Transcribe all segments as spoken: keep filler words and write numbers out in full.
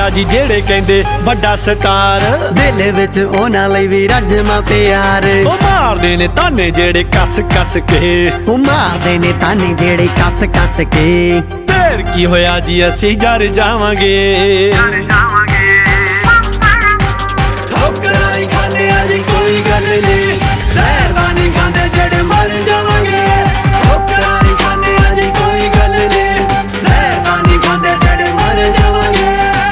ਹੋਇਆ ਜੀ ਜਿਹੜੇ ਕਹਿੰਦੇ ਵੱਡਾ ਸਟਾਰ, ਦਿਲ ਵਿੱਚ ਉਹਨਾਂ ਲਈ ਵੀ ਰੱਜਮਾ ਪਿਆਰ। ਉਹ ਮਾਰਦੇ ਨੇ ਤਾਨੇ ਜਿਹੜੇ ਕੱਸ ਕੱਸ ਕੇ, ਉਹ ਮਾਰਦੇ ਨੇ ਤਾਨੇ ਜਿਹੜੇ ਕੱਸ ਕੱਸ ਕੇ। ਫੇਰ ਕੀ ਹੋਇਆ ਜੀ ਅਸੀਂ ਜਰ ਜਾਵਾਂਗੇ, ਠੋਕਰਾਂ ਹੀ ਖਾਂਦੇ ਆ ਜੀ ਕੋਈ ਗੱਲ ਨੀ, ਜ਼ਹਿਰ ਤਾਂ ਨਹੀਂ ਖਾਂਦੇ ਜਿਹੜੇ ਮਰ ਜਾਵਾਂਗੇ। ਠੋਕਰਾਂ ਹੀ ਖਾਂਦੇ ਆ ਜੀ ਕੋਈ ਗੱਲ ਨੀ, ਜ਼ਹਿਰ ਤਾਂ ਨਹੀਂ ਖਾਂਦੇ ਜਿਹੜੇ ਮਰ ਜਾਵਾਂਗੇ।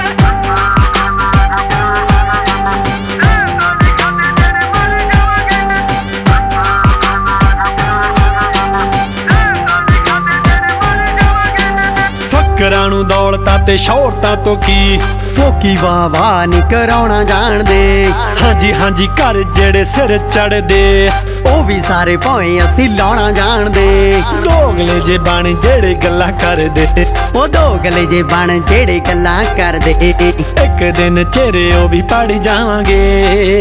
ਫੱਕਰਾਂ ਨੂੰ ਦੌਲਤਾਂ ਤੇ ਸ਼ੌਹਰਤਾਂ ਤੋਂ ਕੀ, ਫੋਕੀ ਵਾਹ ਵਾਹ ਨੀ ਕਰਾਉਣਾ ਜਾਣਦੇ। ਹਾਂਜੀ ਹਾਂਜੀ ਘਰ ਜਿਹੜੇ ਸਿਰ ਚੜਦੇ, ਉਹ ਵੀ ਸਾਰੇ ਭਾਵੇਂ ਅਸੀਂ ਲਾਉਣਾ ਜਾਣਦੇ। ਦੋਗਲੇ ਜੇ ਬਣ ਜਿਹੜੇ ਗੱਲਾਂ ਕਰਦੇ, ਉਹ ਦੋਗਲੇ ਜੇ ਬਣ ਜਿਹੜੇ ਗੱਲਾਂ ਕਰਦੇ। ਇੱਕ ਦਿਨ ਚਿਹਰੇ ਉਹ ਵੀ ਪੜ ਜਾਵਾਂਗੇ।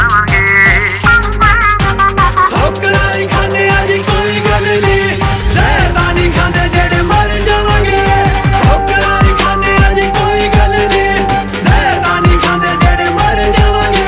ਠੋਕਰਾਂ ਹੀ ਖਾਂਦੇ ਆ ਜੀ ਕੋਈ ਗੱਲ ਨੀ, ਜ਼ਹਿਰ ਤਾਂ ਨਹੀਂ ਖਾਂਦੇ ਜਿਹੜੇ ਮਰ ਜਾਵਾਂਗੇ। ਠੋਕਰਾਂ ਹੀ ਖਾਂਦੇ ਆ ਜੀ ਕੋਈ ਗੱਲ ਨੀ, ਜ਼ਹਿਰ ਤਾਂ ਨਹੀਂ ਖਾਂਦੇ ਜਿਹੜੇ ਮਰ ਜਾਵਾਂਗੇ।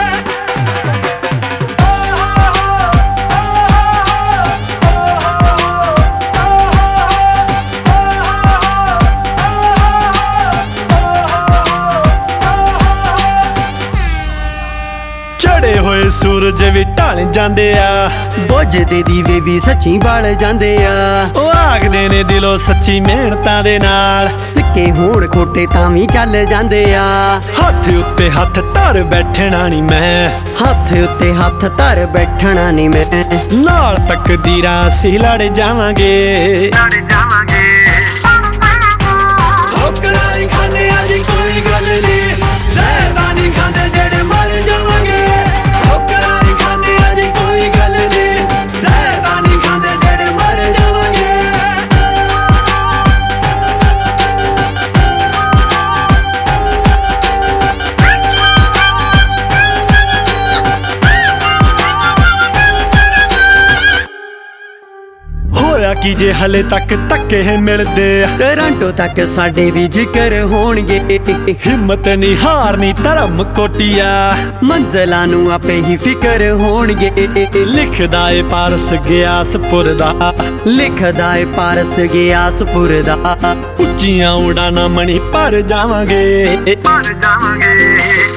ਚੜੇ ਹੋਏ ਸੂਰਜ ਵੀ ਢਲ ਜਾਂਦੇ ਆ, ਬੁੱਝਦੇ ਦੀਵੇ ਵੀ ਸੱਚੀ ਬਲ ਜਾਂਦੇ ਆ। ਉਹ ਆਖਦੇ ਨੇ ਦਿਲੋਂ ਸੱਚੀ ਮਿਹਨਤਾਂ ਦੇ ਨਾਲ, ਸਿੱਕੇ ਹੋਣ ਖੋਟੇ ਤਾਂ ਵੀ ਚੱਲ ਜਾਂਦੇ ਆ। ਹੱਥ ਉੱਤੇ ਹੱਥ ਧਰ ਬੈਠਣਾ ਨੀ ਮੈਂ, ਹੱਥ ਉੱਤੇ ਹੱਥ ਧਰ ਬੈਠਣਾ ਨੀ ਮੈਂ। ਨਾਲ ਤਕਦੀਰਾਂ ਅਸੀਂ ਲੜ ਜਾਵਾਂਗੇ। ਠੋਕਰਾਂ ਹੀ ਖਾਂਦੇ ਆ ਜੀ ਕੋਈ ਗੱਲ ਨੀ, ਜ਼ਹਿਰ ਤਾਂ ਨਹੀਂ ਖਾਂਦੇ ਜਿਹੜੇ ਮਰ ਜਾਵਾਂਗੇ। ਠੋਕਰਾਂ ਹੀ ਖਾਂਦੇ ਆ ਜੀ ਕੋਈ ਗੱਲ ਨੀ, ਜ਼ਹਿਰ ਤਾਂ ਨਹੀਂ ਖਾਂਦੇ ਜਿਹੜੇ ਮਰ ਜਾਵਾਂਗੇ। ਹੋਇਆ ਕੀ ਜੇ ਹਲੇ ਤੱਕ ਧੱਕੇ ਮਿਲਦੇ, ਟੋਰਾਂਟੋ ਤੱਕ ਸਾਡੇ ਵੀ ਜ਼ਿਕਰ ਹੋਣਗੇ। ਹਿੰਮਤ ਨਹੀਂ ਹਾਰਨੀ ਧਰਮ ਕੋਟੀਆ, ਮੰਜ਼ਲਾਂ ਨੂੰ ਆਪੇ ਹੀ ਫਿਕਰ ਹੋਣਗੇ। ਲਿਖਦਾ ਏ ਪਾਰਸ ਗਿਆਸਪੁਰ ਦਾ, ਲਿਖਦਾ ਏ ਪਾਰਸ ਗਿਆਸਪੁਰ ਦਾ। ਉੱਚੀਆਂ ਉਡਾਨਾਂ ਮਣੀ ਪਰ ਜਾਵਾਂਗੇ।